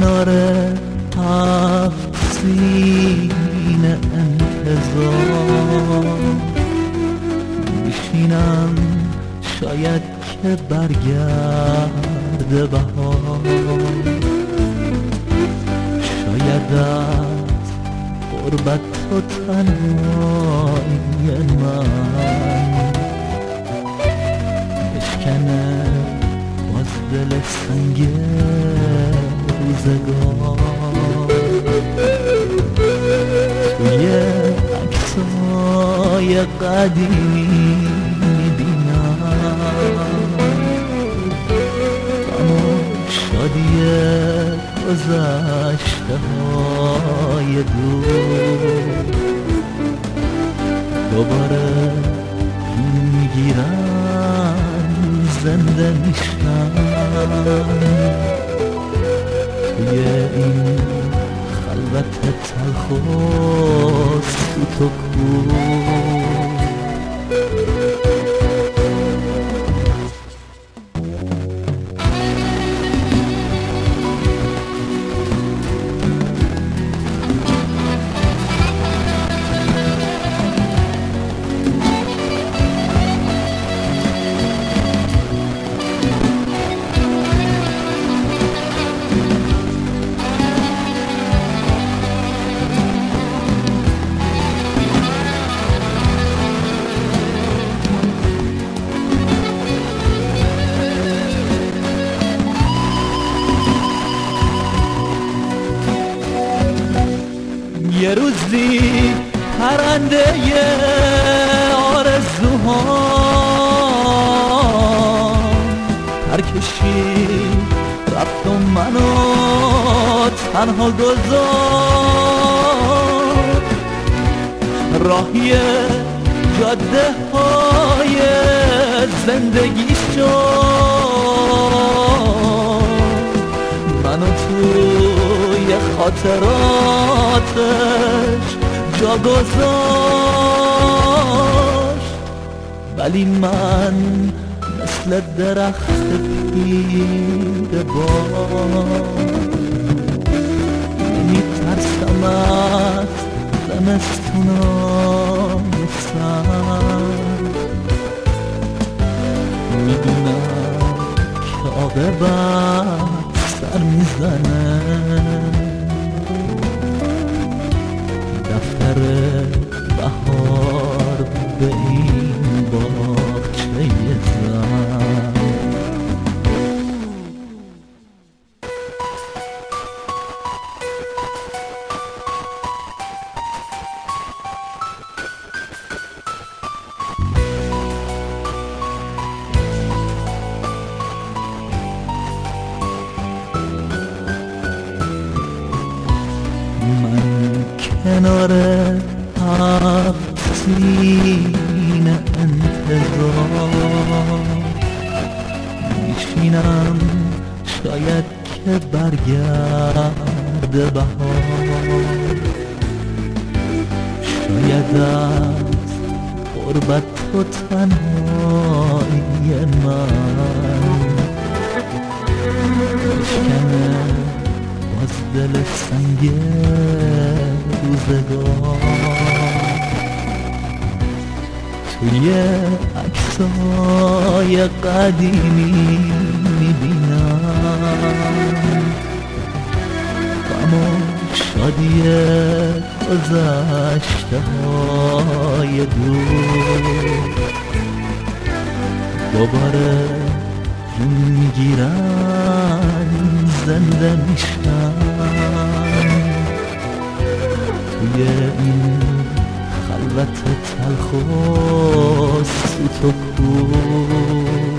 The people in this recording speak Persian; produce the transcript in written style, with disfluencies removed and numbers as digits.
کنار 7 سینه انتظار میشینم، شاید که برگرده بهار، شاید از غربت و تنهایی من بشکنه باز دل سنگ روزگار. توی عکسای قدیمی میبینم غم و شادی گذشته های دور، دوباره میگیرن زنده میشن توی این خلوت تلخ و سوت و کور. یه روزی پرنده آرزوها پرکشید رفت و منو تنها گذاشت، راهی جاده های زندگی شد، منو توی خاطراتش جا گذاشت، ولی من مثل درخت پیر باد نمیترسم از زمستونای سرد، میدونم که عاقبت سر میزنه، دفتر بهار به این باغچه زن. کنار 7 سینه انتظار میشینم، شاید که برگرده بهار، شاید از غربت و تنهایی من بشکنه باز دل سنگ روزگار. توی عکسای قدیمی میبینم غم و شادی گذشته های دور، دوباره جون میگیرن زنده میشن توی این خلوت تلخ و سوت و کور.